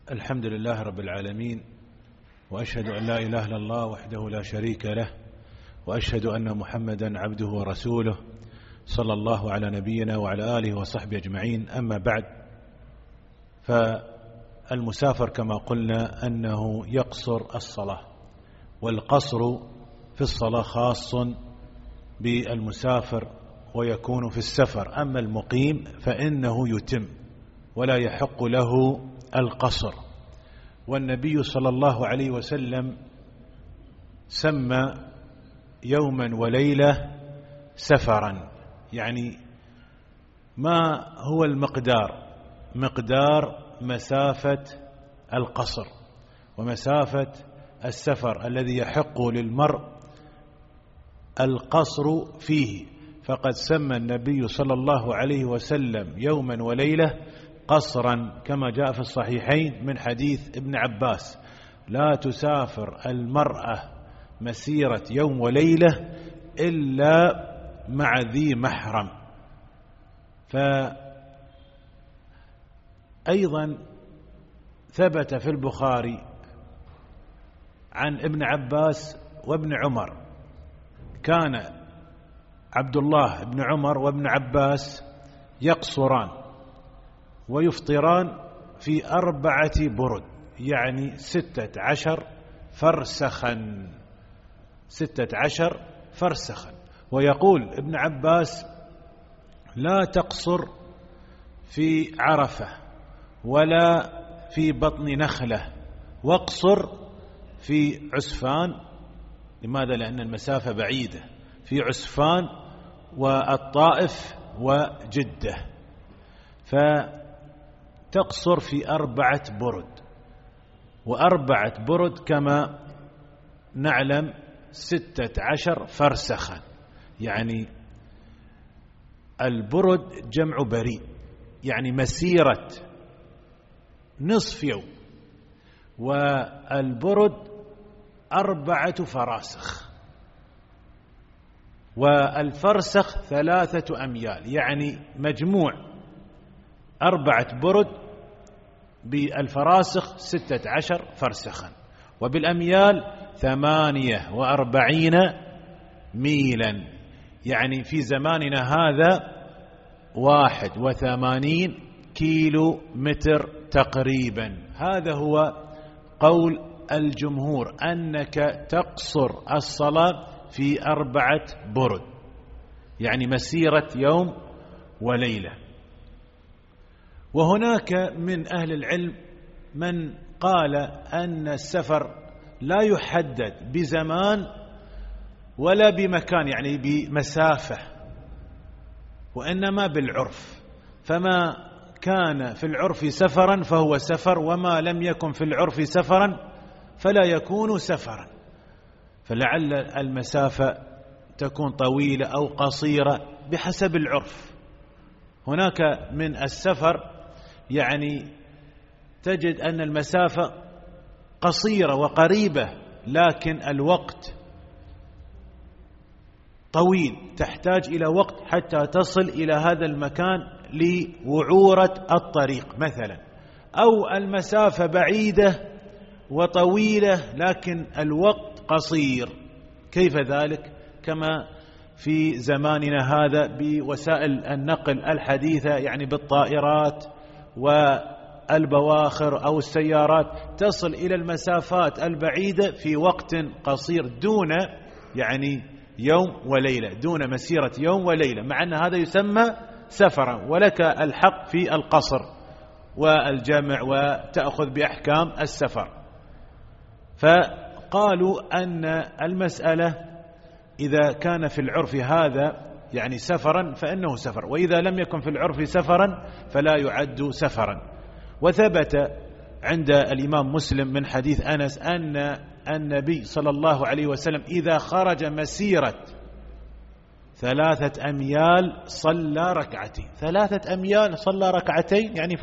الحمد لله رب العالمين، وأشهد أن لا إله إلا الله وحده لا شريك له، وأشهد أن محمدا عبده ورسوله صلى الله على نبينا وعلى آله وصحبه أجمعين. أما بعد، فالمسافر كما قلنا أنه يقصر الصلاة، والقصر في الصلاة خاص بالمسافر ويكون في السفر. أما المقيم فإنه يتم ولا يحق له القصر. والنبي صلى الله عليه وسلم سمى يوما وليلة سفرا، يعني ما هو مقدار مسافة القصر ومسافة السفر الذي يحق للمرء القصر فيه. فقد سمى النبي صلى الله عليه وسلم يوما وليلة قصرا، كما جاء في الصحيحين من حديث ابن عباس: لا تسافر المرأة مسيرة يوم وليلة إلا مع ذي محرم. فأيضا ثبت في البخاري عن ابن عباس وابن عمر، كان عبد الله بن عمر وابن عباس يقصران ويفطران في 4 برد، يعني 16 فرسخا. 16 فرسخا. ويقول ابن عباس: لا تقصر في عرفة ولا في بطن نخلة، واقصر في عسفان. لماذا؟ لأن المسافة بعيدة، في عسفان والطائف وجدة. فتقصر في 4 برد، و4 برد كما نعلم 16 فرسخا، يعني البرد جمع بريد، يعني مسيرة نصف يوم. والبرد 4 فراسخ، والفرسخ 3 أميال، يعني مجموع 4 برد بالفراسخ 16 فرسخا، وبالأميال 48 ميلا، يعني في زماننا هذا 81 كيلو متر تقريبا. هذا هو قول الجمهور، أنك تقصر الصلاة في 4 برد، يعني مسيرة يوم وليلة. وهناك من أهل العلم من قال أن السفر لا يحدد بزمان ولا بمكان، يعني بمسافة، وإنما بالعرف. فما كان في العرف سفرا فهو سفر، وما لم يكن في العرف سفرا فلا يكون سفرا. فلعل المسافة تكون طويلة أو قصيرة بحسب العرف. هناك من السفر يعني تجد أن المسافة قصيرة وقريبة، لكن الوقت طويل، تحتاج إلى وقت حتى تصل إلى هذا المكان لوعورة الطريق مثلا. أو المسافة بعيدة وطويلة لكن الوقت قصير. كيف ذلك؟ كما في زماننا هذا بوسائل النقل الحديثة، يعني بالطائرات والبواخر أو السيارات، تصل إلى المسافات البعيدة في وقت قصير، دون يعني يوم وليلة، دون مسيرة يوم وليلة، مع أن هذا يسمى سفرا، ولك الحق في القصر والجمع وتأخذ بأحكام السفر. فقالوا أن المسألة إذا كان في العرف هذا يعني سفرا فإنه سفر، وإذا لم يكن في العرف سفرا فلا يعد سفرا. وثبت عند الإمام مسلم من حديث أنس أن النبي صلى الله عليه وسلم إذا خرج مسيرة 3 أميال صلى ركعتين. 3 أميال صلى ركعتين، يعني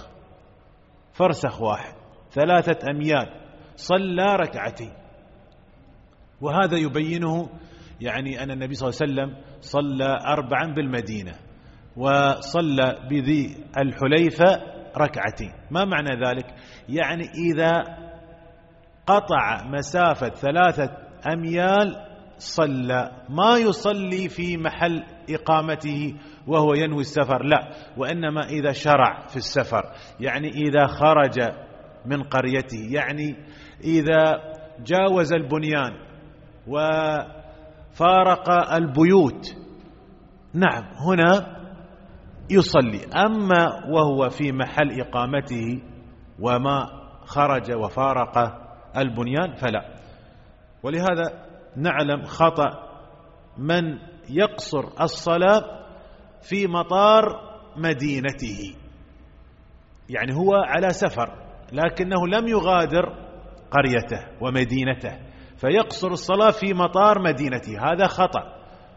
فرسخ واحد، 3 أميال صلى ركعتين. وهذا يبينه يعني أن النبي صلى الله عليه وسلم صلى 4 بالمدينة، وصلى بذي الحليفة ركعتين. ما معنى ذلك؟ يعني إذا قطع مسافة 3 أميال صلى، ما يصلي في محل إقامته وهو ينوي السفر، لا، وإنما إذا شرع في السفر، يعني إذا خرج من قريته، يعني إذا جاوز البنيان وفارق البيوت، نعم هنا يصلي. أما وهو في محل إقامته وما خرج وفارق البنيان فلا. ولهذا نعلم خطأ من يقصر الصلاة في مطار مدينته، يعني هو على سفر لكنه لم يغادر قريته ومدينته فيقصر الصلاة في مطار مدينته، هذا خطأ،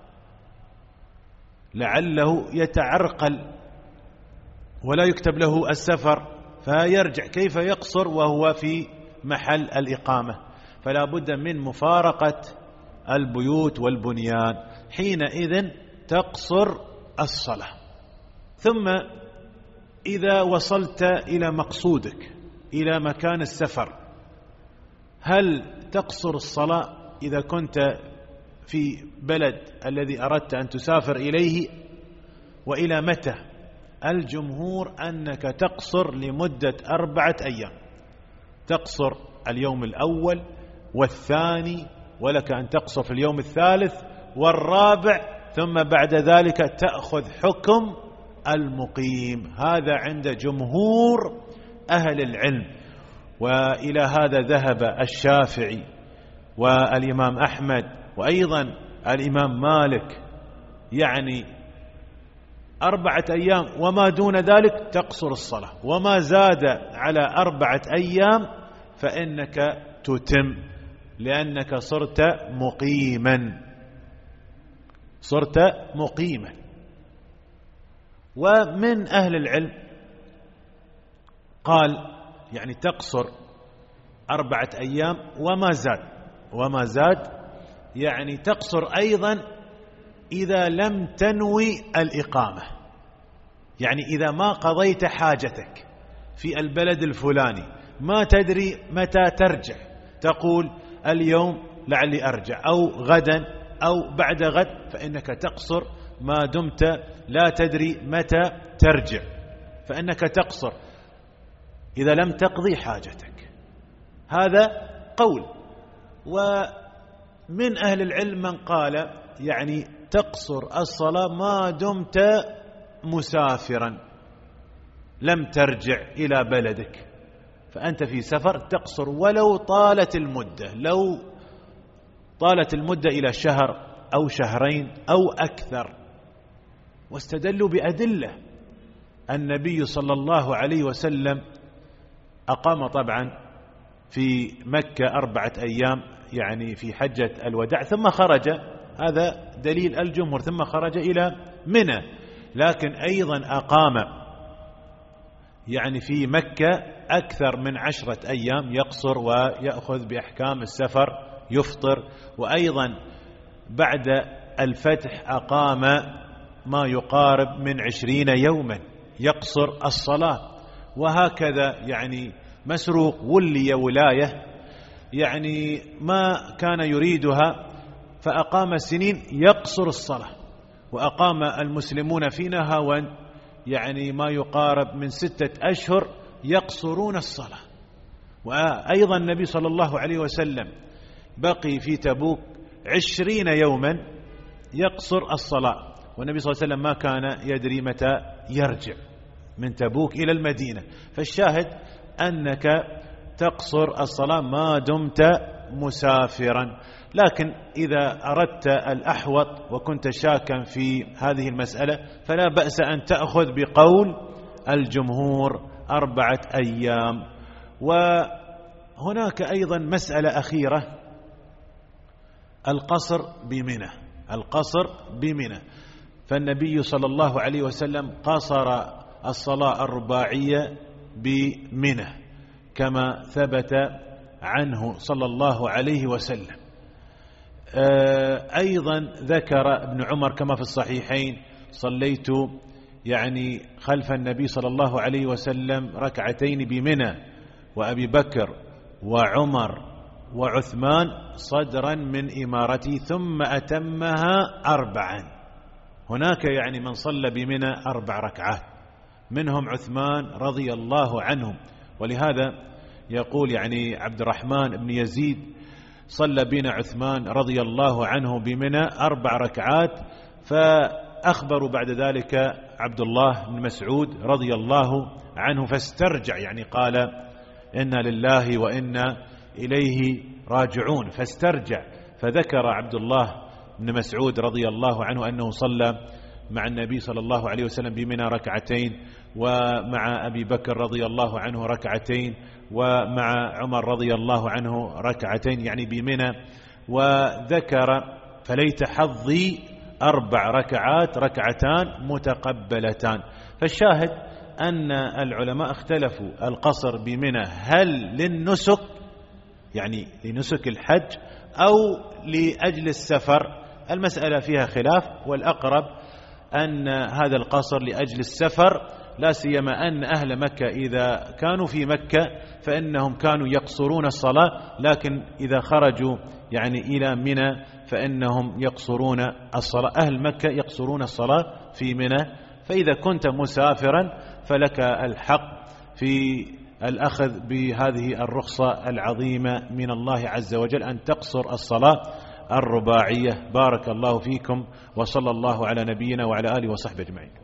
لعله يتعرقل ولا يكتب له السفر فيرجع، كيف يقصر وهو في محل الإقامة؟ فلا بد من مفارقة البيوت والبنيان، حينئذ تقصر الصلاة. ثم إذا وصلت إلى مقصودك، إلى مكان السفر، هل تقصر الصلاة إذا كنت في بلد الذي أردت أن تسافر إليه؟ وإلى متى؟ الجمهور أنك تقصر لمدة 4 أيام، تقصر اليوم الأول والثاني، ولك أن تقصر في اليوم الثالث والرابع، ثم بعد ذلك تأخذ حكم المقيم. هذا عند جمهور أهل العلم، وإلى هذا ذهب الشافعي والإمام أحمد وأيضا الإمام مالك، يعني 4 أيام وما دون ذلك تقصر الصلاة، وما زاد على 4 أيام فإنك تتم، لأنك صرت مقيما، صرت مقيما. ومن أهل العلم قال يعني تقصر 4 أيام وما زاد، يعني تقصر أيضا إذا لم تنوي الإقامة، يعني إذا ما قضيت حاجتك في البلد الفلاني، ما تدري متى ترجع، تقول اليوم لعلي أرجع أو غدا أو بعد غد، فإنك تقصر ما دمت لا تدري متى ترجع، فإنك تقصر إذا لم تقضي حاجتك. هذا قول. ومن أهل العلم من قال يعني تقصر الصلاة ما دمت مسافرا لم ترجع إلى بلدك، فأنت في سفر تقصر ولو طالت المدة، لو طالت المدة إلى شهر أو شهرين أو أكثر. واستدلوا بأدلة. النبي صلى الله عليه وسلم أقام طبعا في مكة 4 أيام، يعني في حجة الوداع، ثم خرج، هذا دليل الجمهور، ثم خرج إلى منى، لكن أيضا أقام يعني في مكة أكثر من 10 أيام، يقصر ويأخذ بأحكام السفر، يفطر. وأيضا بعد الفتح أقام ما يقارب من 20 يوما يقصر الصلاة. وهكذا يعني مسروق ولي ولاية يعني ما كان يريدها فأقام سنين يقصر الصلاة، وأقام المسلمون في نهاوند يعني ما يقارب من 6 أشهر يقصرون الصلاة. وأيضا النبي صلى الله عليه وسلم بقي في تبوك 20 يوما يقصر الصلاة، والنبي صلى الله عليه وسلم ما كان يدري متى يرجع من تبوك إلى المدينة. فالشاهد أنك تقصر الصلاة ما دمت مسافرا. لكن إذا أردت الأحوط وكنت شاكا في هذه المسألة فلا بأس أن تأخذ بقول الجمهور 4 أيام. وهناك أيضا مسألة أخيرة، القصر بمنى، القصر بمنى. فالنبي صلى الله عليه وسلم قصر الصلاة الرباعية بمنى كما ثبت عنه صلى الله عليه وسلم. أيضا ذكر ابن عمر كما في الصحيحين: صليت يعني خلف النبي صلى الله عليه وسلم ركعتين بمنى، وأبي بكر وعمر وعثمان صدرا من إمارته، ثم أتمها 4. هناك يعني من صلى بمنى 4 ركعات، منهم عثمان رضي الله عنه. ولهذا يقول يعني عبد الرحمن بن يزيد: صلى بنا عثمان رضي الله عنه بمنى 4 ركعات. فأخبروا بعد ذلك عبد الله بن مسعود رضي الله عنه فاسترجع، يعني قال: إنا لله وإنا إليه راجعون. فاسترجع، فذكر عبد الله بن مسعود رضي الله عنه أنه صلى مع النبي صلى الله عليه وسلم بمنى 2 ركعتين، ومع أبي بكر رضي الله عنه 2 ركعتين، ومع عمر رضي الله عنه 2 ركعتين يعني بمنى. وذكر: فليت حظي 4 ركعات 2 ركعتان متقبلتان. فالشاهد أن العلماء اختلفوا: القصر بمنى هل للنسك، يعني لنسك الحج، أو لأجل السفر؟ المسألة فيها خلاف، والأقرب أن هذا القصر لأجل السفر، لا سيما أن أهل مكة إذا كانوا في مكة فإنهم كانوا يقصرون الصلاة، لكن إذا خرجوا يعني إلى منى فإنهم يقصرون الصلاة. أهل مكة يقصرون الصلاة في منى، فإذا كنت مسافرا فلك الحق في الأخذ بهذه الرخصة العظيمة من الله عز وجل، أن تقصر الصلاة الرباعية. بارك الله فيكم، وصلى الله على نبينا وعلى آله وصحبه أجمعين.